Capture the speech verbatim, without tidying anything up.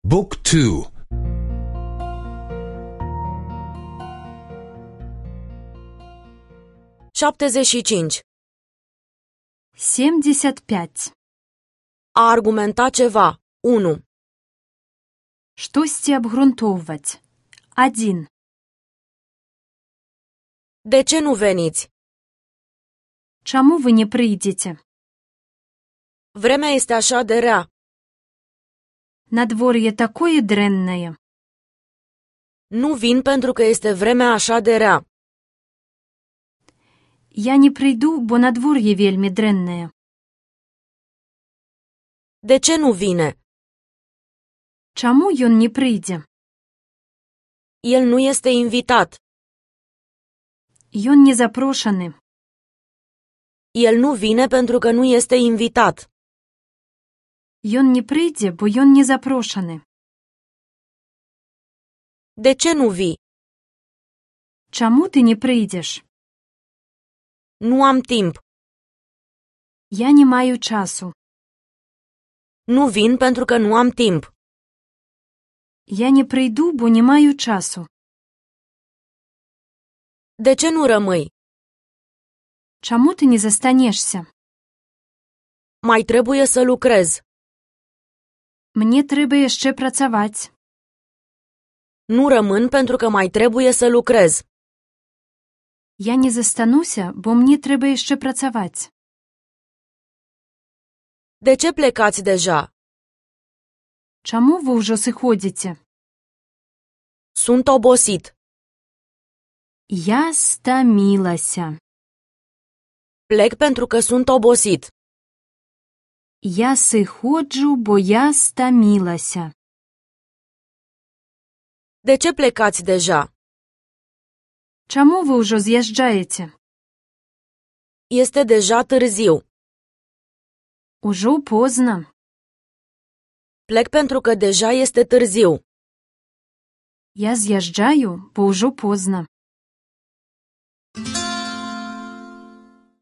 Book two. șaptezeci și cinci. семьдесят пять. A argumenta ceva. unu. Штосьці абгрунтоўваць. один. De ce nu veniți? Чаму вы не прыйдзеце? Vremea este așa de rea. Надвор'е такое дрэннае. Nu vin pentru că este vremea așa de rea. Я не прыйду, бо надвор'е вельмі дрэннае. De ce nu vine? Чаму ён не прыйдзе? El nu este invitat. Ён не запрошаны. El nu vine pentru că nu este invitat. Ён не прыйдзе, бо ён не запрошаны. De ce nu vii? Чаму ты не прыйдзеш? Nu am timp. Я не маю часу. Nu vin pentru că nu am timp. Я не прыйду, бо не маю часу. De ce nu rămâi? Чаму ты не застанешся? Mai trebuie să lucrez. Мне трэба яшчэ працаваць. Nu rămân pentru că mai trebuie să lucrez. Я не застануся, бо мне трэба яшчэ працаваць. De ce plecați deja? Чаму вы ўжо сыходзіце? Sunt obosit. Я стамілася. Plec pentru că sunt obosit. Я сыходжу, бо я стамілася. De ce plecați deja? Чаму вы ўжо з'язджаеце? Este deja târziu. Ужо позна. Plec pentru că deja este târziu. Я з'язджаю, бо ўжо позна.